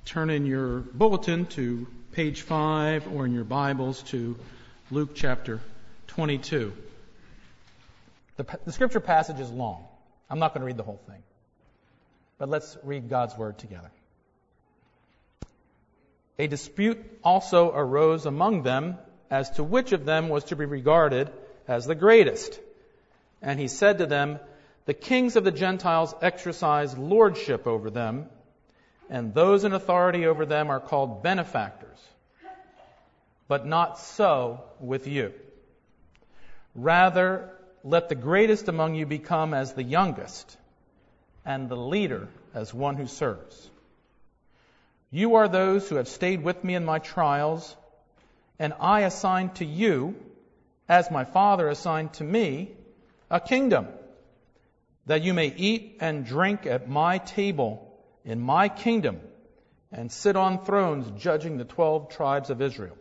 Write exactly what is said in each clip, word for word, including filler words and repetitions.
turn in your bulletin to page five or in your Bibles to Luke chapter twenty-two. The, the scripture passage is long. I'm not going to read the whole thing. But let's read God's word together. A dispute also arose among them as to which of them was to be regarded as the greatest. And he said to them, "The kings of the Gentiles exercise lordship over them, and those in authority over them are called benefactors. But not so with you. Rather, let the greatest among you become as the youngest, and the leader as one who serves. You are those who have stayed with me in my trials, and I assign to you, as my Father assigned to me, a kingdom, that you may eat and drink at my table in my kingdom, and sit on thrones judging the twelve tribes of Israel.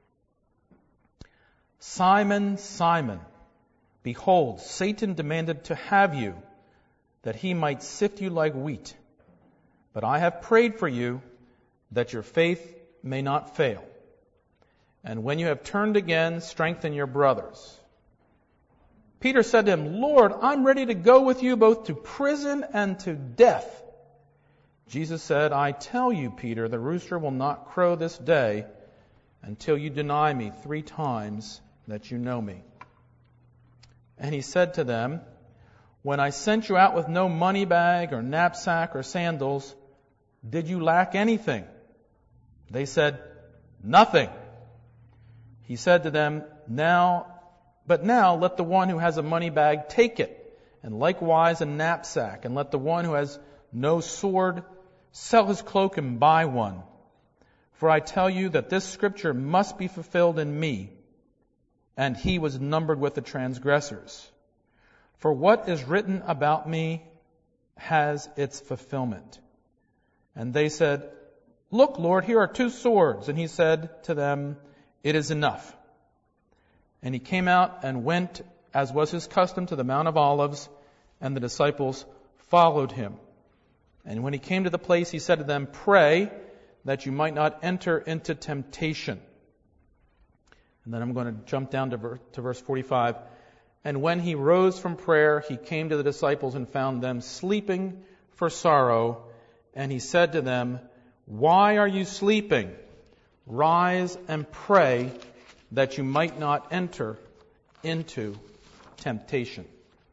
Simon, Simon, behold, Satan demanded to have you, that he might sift you like wheat. But I have prayed for you, that your faith may not fail. And when you have turned again, strengthen your brothers." Peter said to him, "Lord, I'm ready to go with you both to prison and to death." Jesus said, "I tell you, Peter, the rooster will not crow this day until you deny me three times that you know me." And he said to them, "When I sent you out with no money bag or knapsack or sandals, did you lack anything?" They said, "Nothing." He said to them, "Now, but now let the one who has a money bag take it, and likewise a knapsack, and let the one who has no sword sell his cloak and buy one. For I tell you that this scripture must be fulfilled in me." And he was numbered with the transgressors. For what is written about me has its fulfillment. And they said, "Look, Lord, here are two swords." And he said to them, "It is enough." And he came out and went, as was his custom, to the Mount of Olives, and the disciples followed him. And when he came to the place, he said to them, "Pray that you might not enter into temptation." And then I'm going to jump down to verse, to verse forty-five. And when he rose from prayer, he came to the disciples and found them sleeping for sorrow. And he said to them, "Why are you sleeping? Rise and pray that you might not enter into temptation."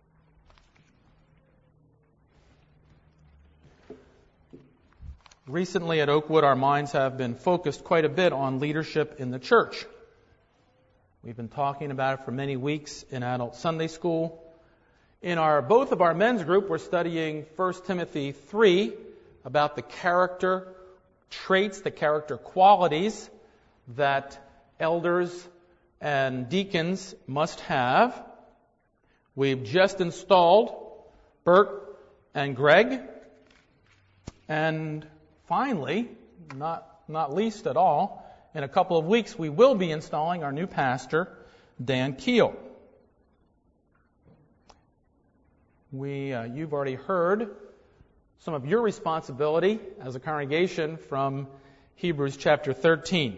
Recently at Oakwood, our minds have been focused quite a bit on leadership in the church. We've been talking about it for many weeks in adult Sunday school. In our both of our men's group, we're studying First Timothy three about the character traits, the character qualities that elders and deacons must have. We've just installed Bert and Greg. And finally, not not least at all, in a couple of weeks we will be installing our new pastor, Dan Keel. We, uh, you've already heard some of your responsibility as a congregation from Hebrews chapter thirteen.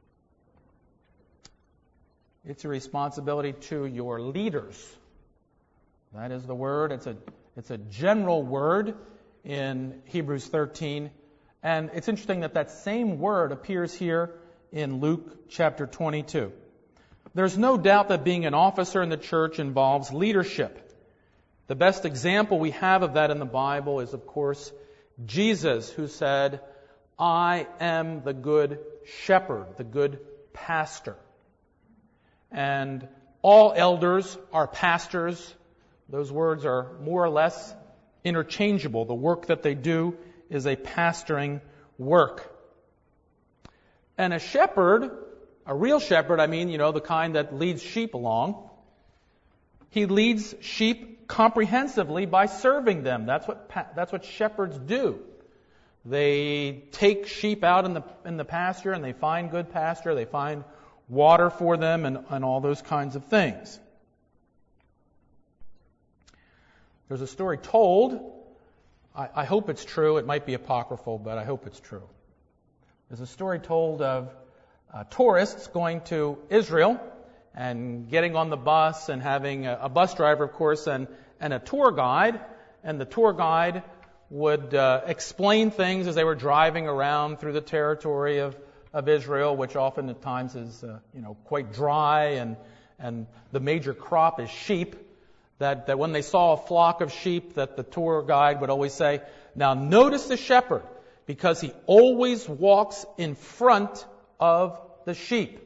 It's a responsibility to your leaders. That is the word. It's a it's a general word in Hebrews thirteen. And it's interesting that that same word appears here in Luke chapter twenty-two. There's no doubt that being an officer in the church involves leadership. The best example we have of that in the Bible is, of course, Jesus, who said, "I am the good shepherd, the good pastor." And all elders are pastors. Those words are more or less interchangeable. The work that they do is a pastoring work. And a shepherd, a real shepherd, I mean, you know, the kind that leads sheep along, he leads sheep comprehensively by serving them. That's what that's what shepherds do. They take sheep out in the in the pasture, and they find good pasture. They find water for them, and, and all those kinds of things. There's a story told. I, I hope it's true. It might be apocryphal, but I hope it's true. There's a story told of uh, tourists going to Israel and getting on the bus and having a, a bus driver, of course, and, and a tour guide. And the tour guide would uh, explain things as they were driving around through the territory of, of Israel, which often at times is uh, you know quite dry, and and the major crop is sheep. That, that when they saw a flock of sheep, that the tour guide would always say, "Now notice the shepherd, because he always walks in front of the sheep."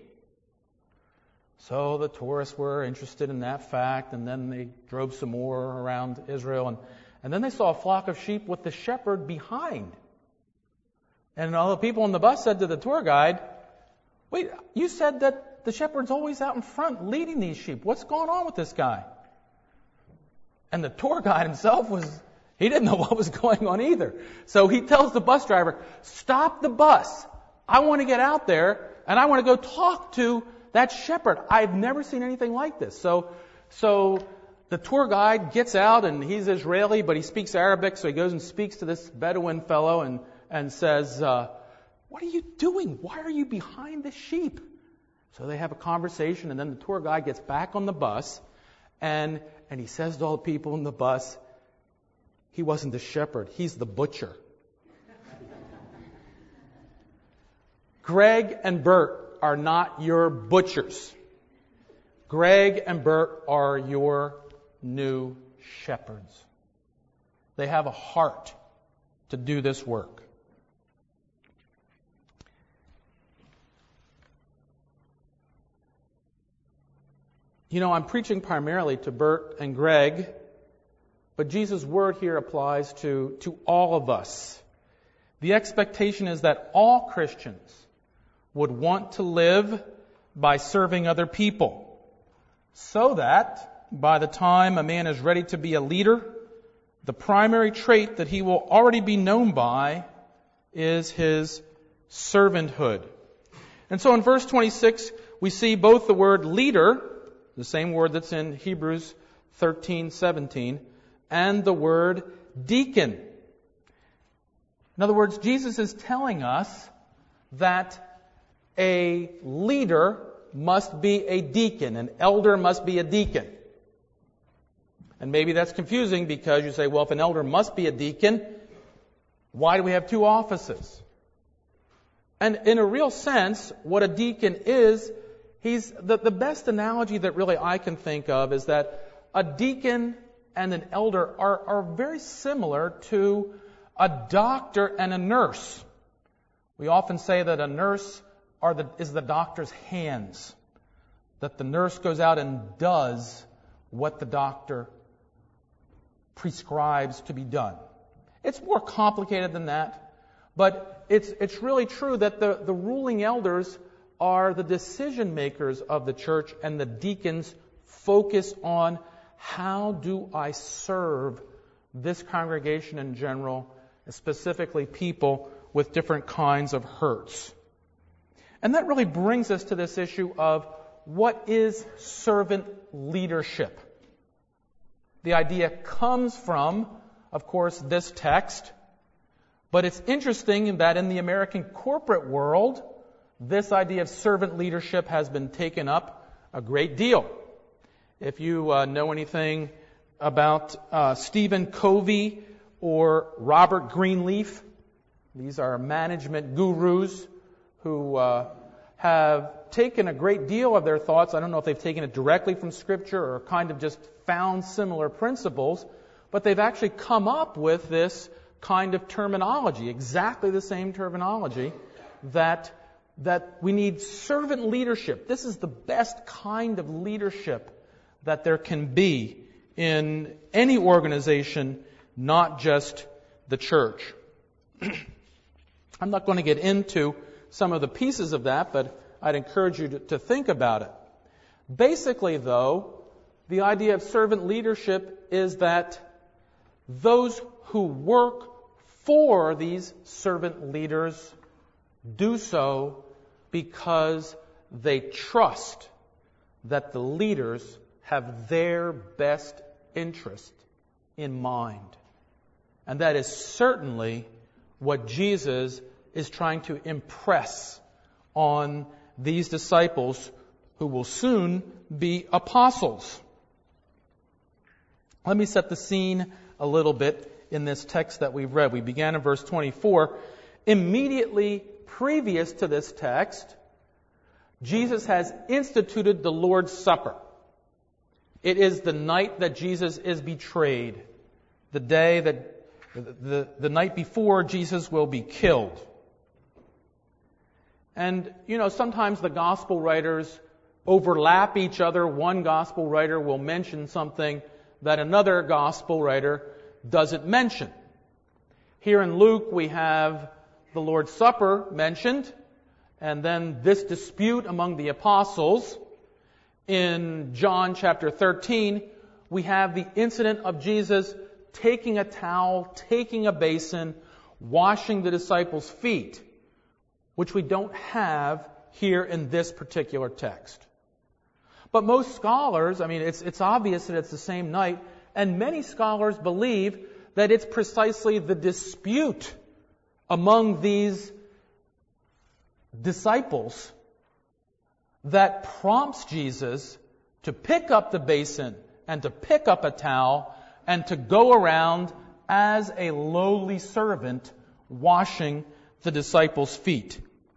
So the tourists were interested in that fact, and then they drove some more around Israel, and, and then they saw a flock of sheep with the shepherd behind. And all the people on the bus said to the tour guide, "Wait, you said that the shepherd's always out in front leading these sheep. What's going on with this guy?" And the tour guide himself was, he didn't know what was going on either. So he tells the bus driver, "Stop the bus. I want to get out there and I want to go talk to that shepherd. I've never seen anything like this." So, so the tour guide gets out, and he's Israeli, but he speaks Arabic, so he goes and speaks to this Bedouin fellow and, and says, uh, "What are you doing? Why are you behind the sheep?" So they have a conversation, and then the tour guide gets back on the bus, and and he says to all the people in the bus, "He wasn't the shepherd, he's the butcher." Greg and Bert are not your butchers. Greg and Bert are your new shepherds. They have a heart to do this work. You know, I'm preaching primarily to Bert and Greg, but Jesus' word here applies to, to all of us. The expectation is that all Christians would want to live by serving other people, so that by the time a man is ready to be a leader, the primary trait that he will already be known by is his servanthood. And so in verse twenty-six, we see both the word leader, the same word that's in Hebrews thirteen seventeen, and the word deacon. In other words, Jesus is telling us that a leader must be a deacon. An elder must be a deacon. And maybe that's confusing because you say, well, if an elder must be a deacon, why do we have two offices? And in a real sense, what a deacon is, he's the, the best analogy that really I can think of is that a deacon and an elder are, are very similar to a doctor and a nurse. We often say that a nurse are the, is the doctor's hands, that the nurse goes out and does what the doctor prescribes to be done. It's more complicated than that, but it's it's really true that the, the ruling elders are the decision makers of the church, and the deacons focus on how do I serve this congregation in general, specifically people with different kinds of hurts. And that really brings us to this issue of what is servant leadership. The idea comes from, of course, this text, but it's interesting that in the American corporate world, this idea of servant leadership has been taken up a great deal. If you uh, know anything about uh, Stephen Covey or Robert Greenleaf, these are management gurus who uh, have taken a great deal of their thoughts. I don't know if they've taken it directly from Scripture or kind of just found similar principles, but they've actually come up with this kind of terminology, exactly the same terminology, that that we need servant leadership. This is the best kind of leadership that there can be in any organization, not just the church. I'm not going to get into some of the pieces of that, but I'd encourage you to, to think about it. Basically, though, the idea of servant leadership is that those who work for these servant leaders do so because they trust that the leaders have their best interest in mind. And that is certainly what Jesus is trying to impress on these disciples who will soon be apostles. Let me set the scene a little bit in this text that we've read. We began in verse twenty-four. Immediately previous to this text, Jesus has instituted the Lord's Supper. It is the night that Jesus is betrayed, the day that the, the night before Jesus will be killed. And, you know, sometimes the gospel writers overlap each other. One gospel writer will mention something that another gospel writer doesn't mention. Here in Luke, we have the Lord's Supper mentioned, and then this dispute among the apostles. In John chapter thirteen, we have the incident of Jesus taking a towel, taking a basin, washing the disciples' feet, which we don't have here in this particular text. But most scholars, I mean, it's, it's obvious that it's the same night, and many scholars believe that it's precisely the dispute among these disciples that prompts Jesus to pick up the basin and to pick up a towel and to go around as a lowly servant washing the disciples' feet.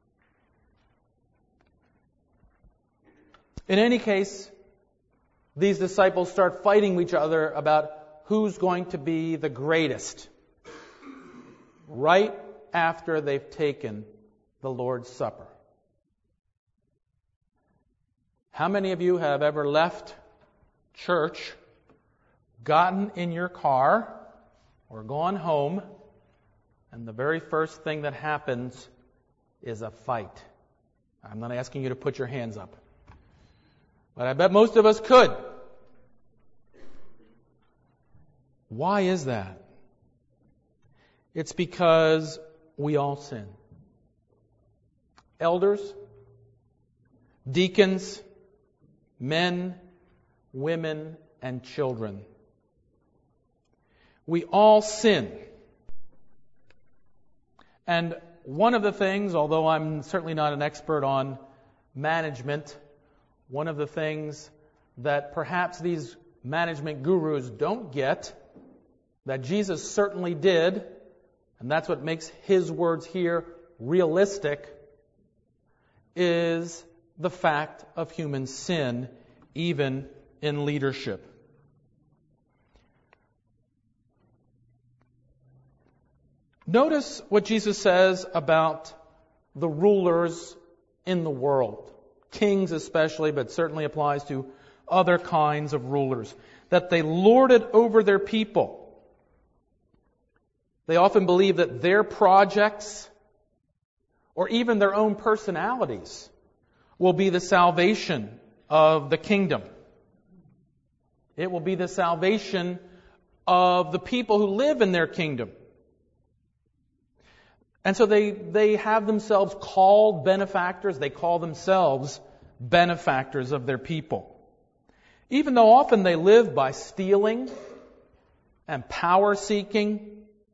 In any case, these disciples start fighting each other about who's going to be the greatest right after they've taken the Lord's Supper. How many of you have ever left church, gotten in your car, or gone home, and the very first thing that happens is a fight? I'm not asking you to put your hands up, but I bet most of us could. Why is that? It's because we all sin. Elders, deacons, men, women, and children. We all sin. And one of the things, although I'm certainly not an expert on management, one of the things that perhaps these management gurus don't get, that Jesus certainly did, and that's what makes his words here realistic, is the fact of human sin, even in leadership. Notice what Jesus says about the rulers in the world, kings especially, but certainly applies to other kinds of rulers, that they lord it over their people. They often believe that their projects, or even their own personalities, will be the salvation of the kingdom. It will be the salvation of the people who live in their kingdom. And so they, they have themselves called benefactors. They call themselves benefactors of their people. Even though often they live by stealing and power-seeking,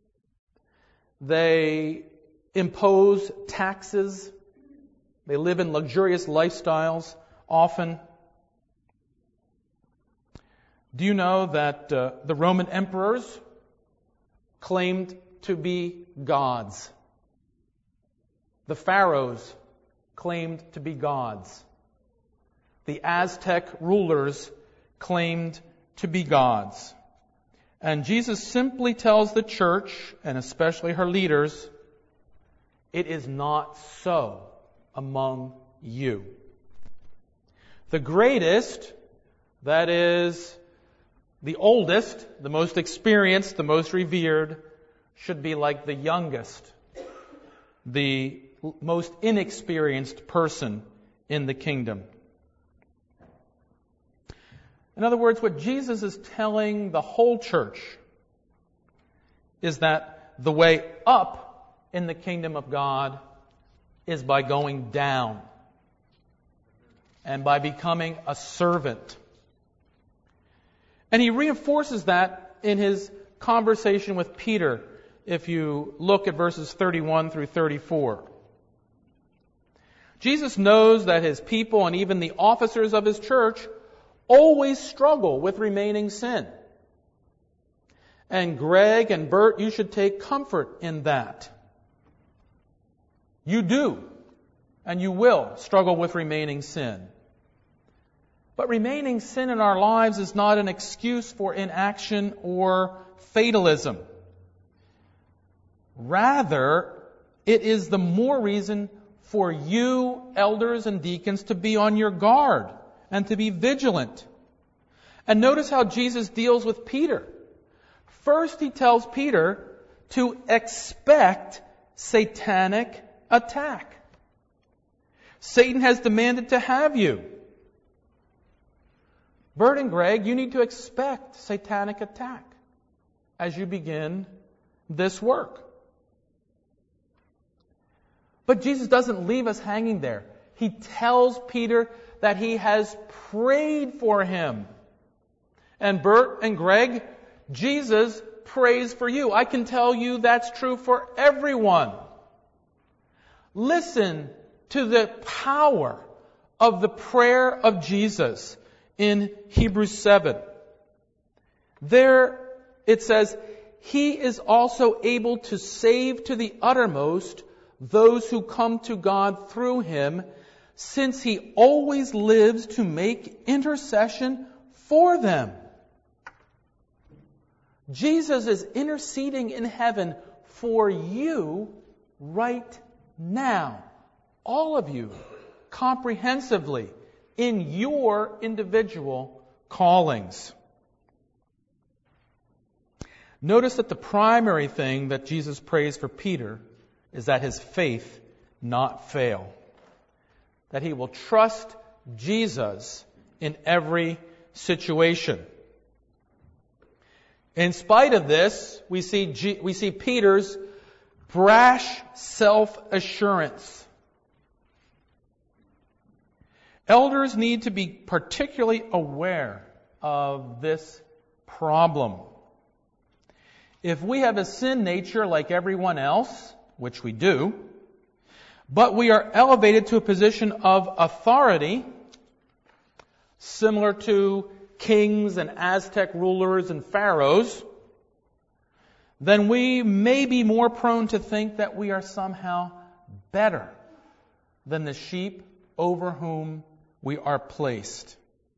they impose taxes. They live in luxurious lifestyles often. Do you know that uh, the Roman emperors claimed to be gods? The pharaohs claimed to be gods. The Aztec rulers claimed to be gods. And Jesus simply tells the church, and especially her leaders, it is not so among you. The greatest, that is, the oldest, the most experienced, the most revered, should be like the youngest, the most inexperienced person in the kingdom. In other words, what Jesus is telling the whole church is that the way up in the kingdom of God is by going down and by becoming a servant. And he reinforces that in his conversation with Peter if you look at verses thirty-one through thirty-four. Jesus knows that his people and even the officers of his church always struggle with remaining sin. And Greg and Bert, you should take comfort in that. You do, and you will struggle with remaining sin. But remaining sin in our lives is not an excuse for inaction or fatalism. Rather, it is the more reason for you, elders and deacons, to be on your guard and to be vigilant. And notice how Jesus deals with Peter. First, he tells Peter to expect satanic attack. Satan has demanded to have you. Bert and Greg, you need to expect satanic attack as you begin this work. But Jesus doesn't leave us hanging there. He tells Peter that he has prayed for him. And Bert and Greg, Jesus prays for you. I can tell you that's true for everyone. Listen to the power of the prayer of Jesus in Hebrews seven. There it says, He is also able to save to the uttermost those who come to God through Him, since He always lives to make intercession for them. Jesus is interceding in heaven for you right now. All of you, comprehensively, in your individual callings. Notice that the primary thing that Jesus prays for Peter is that his faith not fail. That he will trust Jesus in every situation. In spite of this, we see G- we see Peter's brash self-assurance. Elders need to be particularly aware of this problem. If we have a sin nature like everyone else, which we do, but we are elevated to a position of authority, similar to kings and Aztec rulers and pharaohs, then we may be more prone to think that we are somehow better than the sheep over whom we are placed.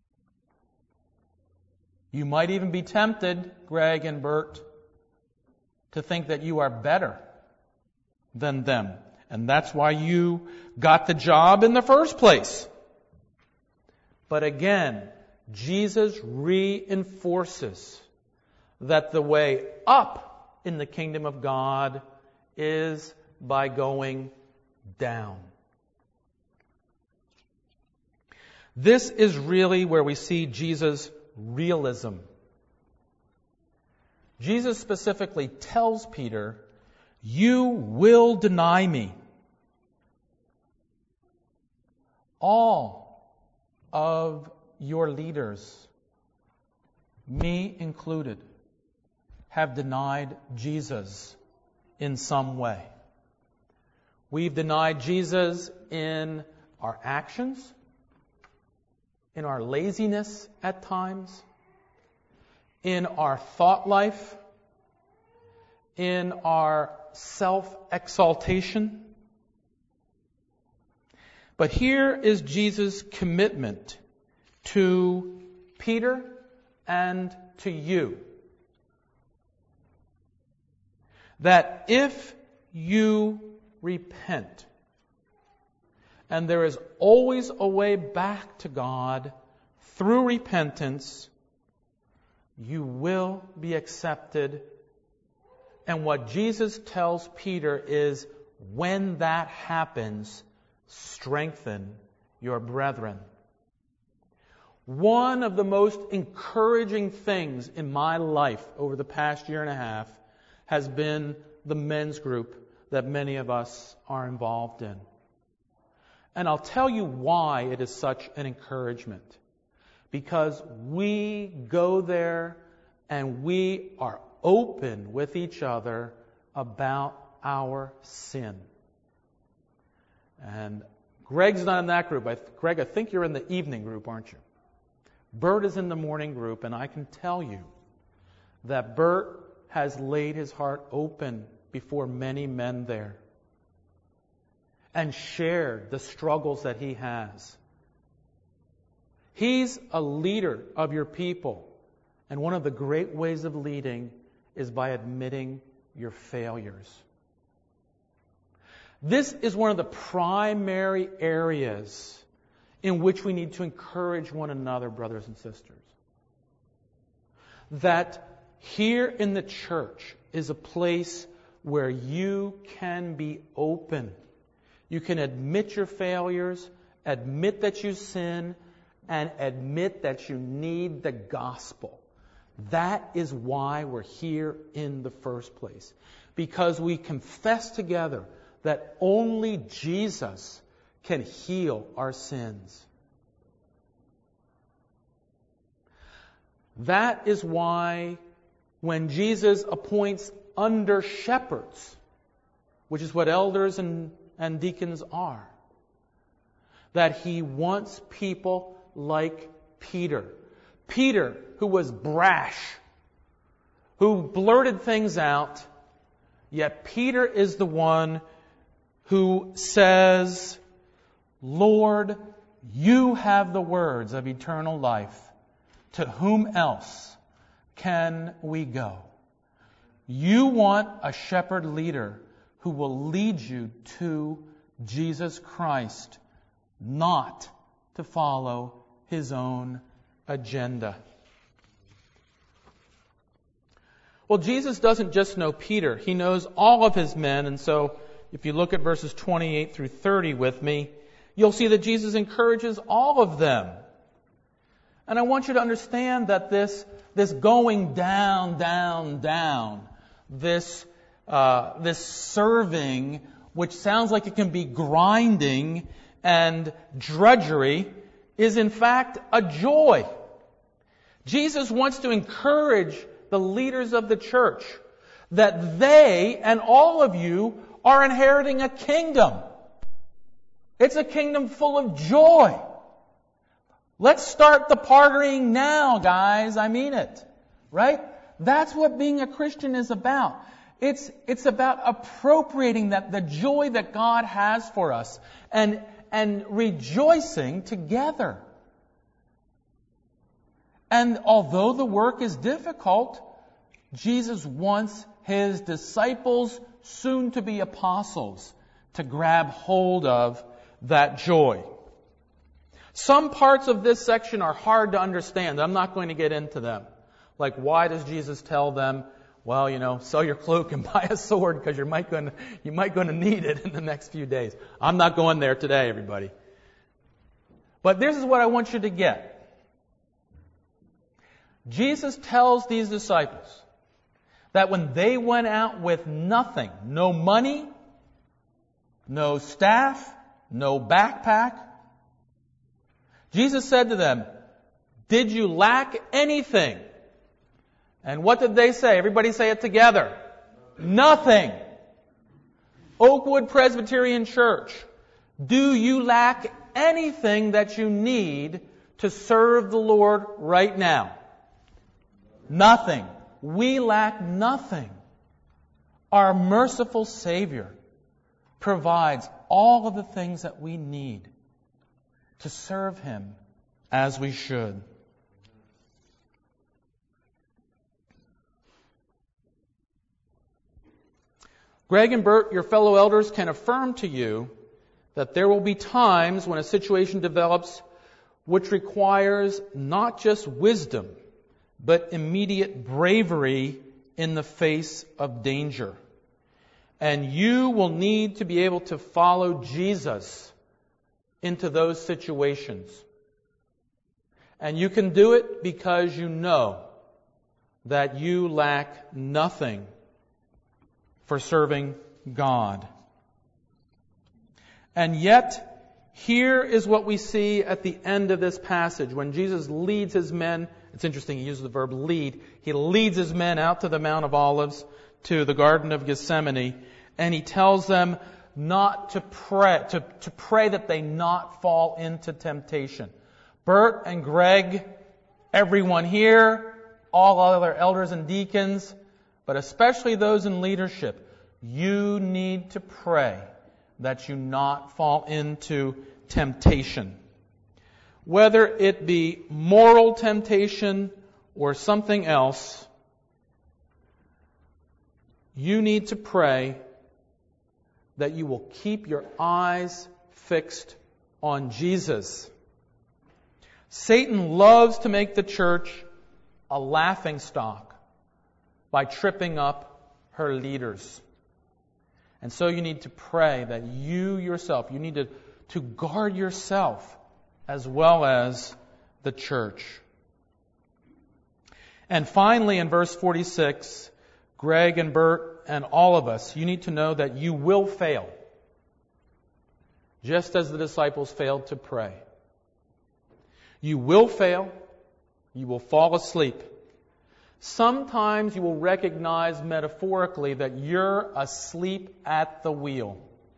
You might even be tempted, Greg and Bert, to think that you are better than them. And that's why you got the job in the first place. But again, Jesus reinforces that the way up in the kingdom of God is by going down. This is really where we see Jesus' realism. Jesus specifically tells Peter, you will deny me. All of your leaders, me included, have denied Jesus in some way. We've denied Jesus in our actions, in our laziness at times, in our thought life, in our self-exaltation. But here is Jesus' commitment to Peter and to you. That if you repent, and there is always a way back to God through repentance, you will be accepted. And what Jesus tells Peter is, when that happens, strengthen your brethren. One of the most encouraging things in my life over the past year and a half has been the men's group that many of us are involved in. And I'll tell you why it is such an encouragement. Because we go there and we are open with each other about our sin. And Greg's not in that group. I, Greg, I think you're in the evening group, aren't you? Bert is in the morning group, and I can tell you that Bert has laid his heart open before many men there and shared the struggles that he has. He's a leader of your people, and one of the great ways of leading is by admitting your failures. This is one of the primary areas in which we need to encourage one another, brothers and sisters. That here in the church is a place where you can be open. You can admit your failures, admit that you sin, and admit that you need the gospel. That is why we're here in the first place. Because we confess together that only Jesus can heal our sins. That is why when Jesus appoints under shepherds, which is what elders and, and deacons are, that he wants people like Peter. Peter, who was brash, who blurted things out, yet Peter is the one who says, Lord, you have the words of eternal life. To whom else can we go? You want a shepherd leader who will lead you to Jesus Christ, not to follow his own agenda. Well, Jesus doesn't just know Peter. He knows all of his men. And so if you look at verses twenty-eight through thirty with me, you'll see that Jesus encourages all of them. And I want you to understand that this, this going down, down, down, this, uh, this serving, which sounds like it can be grinding and drudgery, is in fact a joy. Jesus wants to encourage the leaders of the church that they and all of you are inheriting a kingdom. It's a kingdom full of joy. Let's start the partying now, guys. I mean it. Right? That's what being a Christian is about. It's, it's about appropriating that, the joy that God has for us and, and rejoicing together. And although the work is difficult, Jesus wants his disciples, soon to be apostles, to grab hold of that joy. Some parts of this section are hard to understand. I'm not going to get into them. Like, why does Jesus tell them, well, you know, sell your cloak and buy a sword because you might going to, you might going to need it in the next few days. I'm not going there today, everybody. But this is what I want you to get. Jesus tells these disciples that when they went out with nothing, no money, no staff, no backpack, Jesus said to them, did you lack anything? And what did they say? Everybody say it together. Nothing. Oakwood Presbyterian Church, do you lack anything that you need to serve the Lord right now? Nothing. We lack nothing. Our merciful Savior provides all of the things that we need to serve Him as we should. Greg and Bert, your fellow elders, can affirm to you that there will be times when a situation develops which requires not just wisdom, but immediate bravery in the face of danger. And you will need to be able to follow Jesus into those situations. And you can do it because you know that you lack nothing for serving God. And yet, here is what we see at the end of this passage. When Jesus leads his men, it's interesting, he uses the verb lead. He leads his men out to the Mount of Olives to the Garden of Gethsemane, and he tells them not to pray, to, to pray that they not fall into temptation. Bert and Greg, everyone here, all other elders and deacons, but especially those in leadership, you need to pray that you not fall into temptation. Whether it be moral temptation or something else, you need to pray that you will keep your eyes fixed on Jesus. Satan loves to make the church a laughingstock by tripping up her leaders. And so you need to pray that you yourself, you need to, to guard yourself as well as the church. And finally, in verse forty-six, Greg and Bert and all of us, you need to know that you will fail, just as the disciples failed to pray. You will fail. You will fall asleep. Sometimes you will recognize metaphorically that you're asleep at the wheel.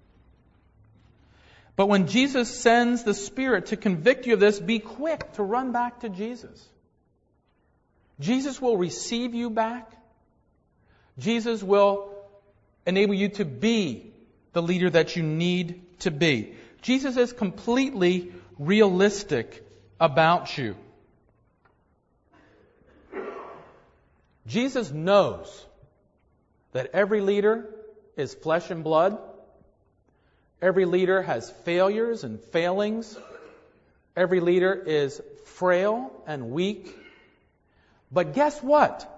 But when Jesus sends the Spirit to convict you of this, be quick to run back to Jesus. Jesus will receive you back. Jesus will enable you to be the leader that you need to be. Jesus is completely realistic about you. Jesus knows that every leader is flesh and blood. Every leader has failures and failings. Every leader is frail and weak. But guess what?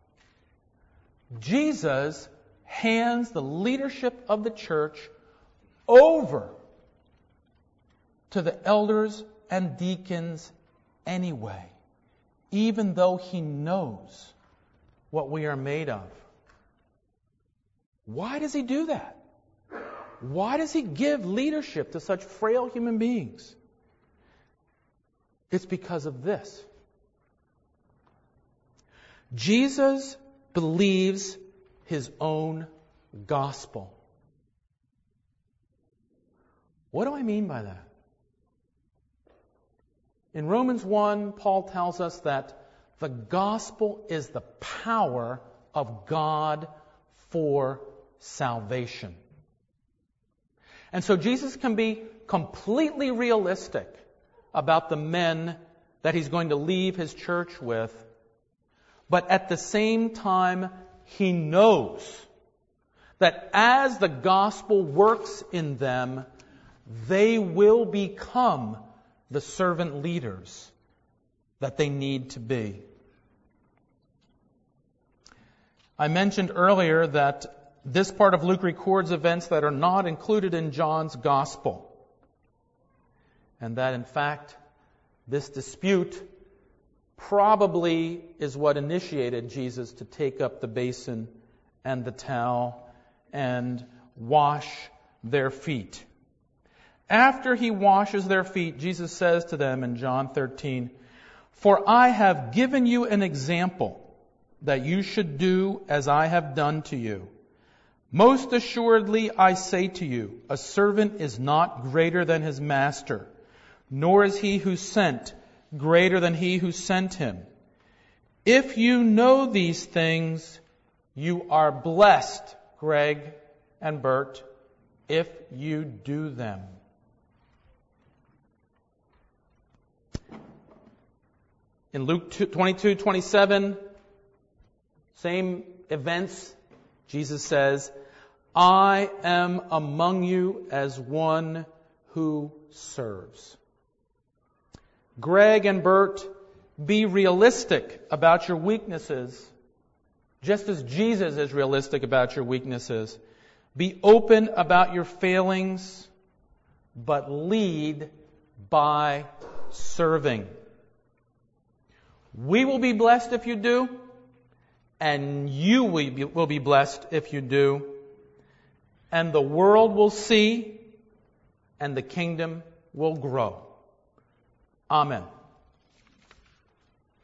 Jesus hands the leadership of the church over to the elders and deacons anyway, even though He knows what we are made of. Why does He do that? Why does He give leadership to such frail human beings? It's because of this. Jesus believes His own gospel. What do I mean by that? In Romans one, Paul tells us that the gospel is the power of God for salvation. And so Jesus can be completely realistic about the men that He's going to leave His church with, but at the same time, He knows that as the gospel works in them, they will become the servant leaders that they need to be. I mentioned earlier that this part of Luke records events that are not included in John's gospel. And that, in fact, this dispute probably is what initiated Jesus to take up the basin and the towel and wash their feet. After He washes their feet, Jesus says to them in John thirteen, "For I have given you an example that you should do as I have done to you. Most assuredly I say to you, a servant is not greater than his master, nor is he who sent greater than he who sent him. If you know these things, you are blessed," Greg and Bert, "if you do them." In Luke twenty-two twenty-seven, same events, Jesus says, "I am among you as one who serves." Greg and Bert, be realistic about your weaknesses, just as Jesus is realistic about your weaknesses. Be open about your failings, but lead by serving. We will be blessed if you do, and you will be blessed if you do, and the world will see, and the kingdom will grow. Amen.